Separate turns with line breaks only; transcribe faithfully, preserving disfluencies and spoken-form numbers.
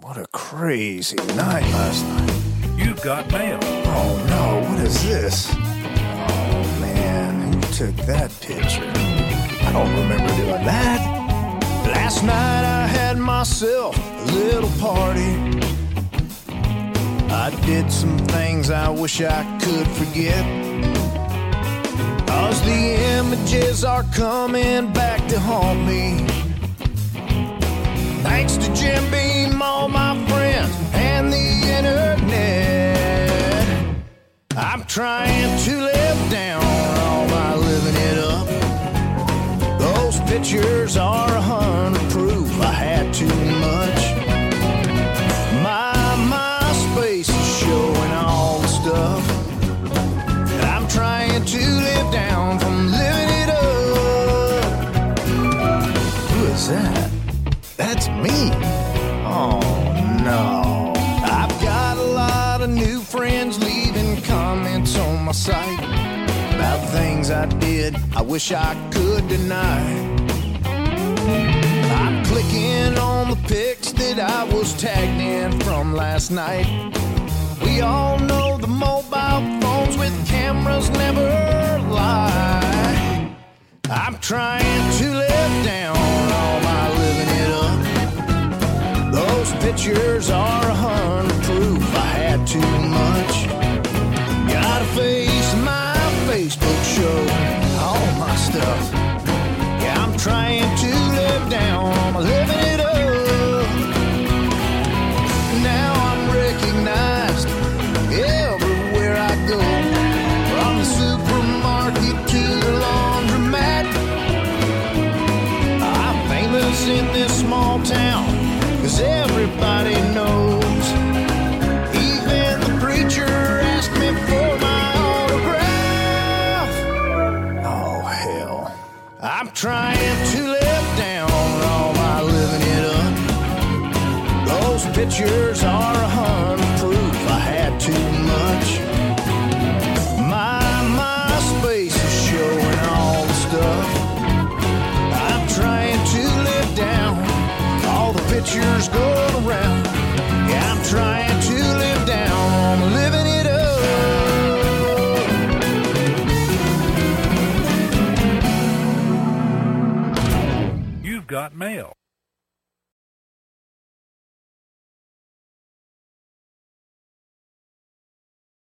What a crazy night last night.
You've got mail.
Oh no, what is this? Oh man, who took that picture? I don't remember doing that. Last night I had myself a little party. I did some things I wish I could forget, 'cause the images are coming back to haunt me. Thanks to Jim Beam, all my friends, and the internet, I'm trying to live down all my living it up. Those pictures are a hundred proof I had too much. My MySpace is showing all the stuff that I'm trying to live down from living it up. Who is that? That's me. Oh no. I've got a lot of new friends leaving comments on my site about things I did I wish I could deny. I'm clicking on the pics that I was tagged in from last night. We all know the mobile phones with cameras never lie. I'm trying to live down all my living it up. Those pictures are a hundred proof I had too much. Gotta face my Facebook show, all my stuff. Yeah, I'm trying to live down all my living it up. Now I'm recognized everywhere I go, from the supermarket to the laundromat. I'm famous in this small town, 'cause everybody knows. Even the preacher asked me for my autograph. Oh, hell. I'm trying to live down all my living it up. Those pictures are a hundred proof I had too much. My MySpace is showing all the stuff I'm trying to live down. All the pictures going around. Yeah, I'm trying to live down. I'm living it up.
You've got mail.